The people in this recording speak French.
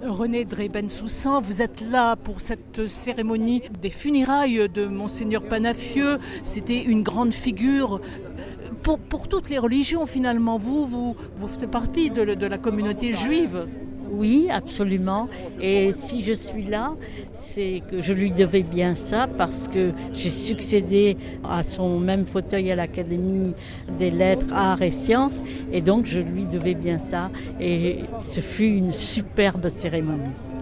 René Dray-Bensoussan, vous êtes là pour cette cérémonie des funérailles de Monseigneur Panafieux. C'était une grande figure pour toutes les religions finalement. Vous faites partie de la communauté juive. Oui, absolument. Et si je suis là, c'est que je lui devais bien ça parce que j'ai succédé à son même fauteuil à l'Académie des lettres, arts et sciences. Et donc, je lui devais bien ça. Et ce fut une superbe cérémonie.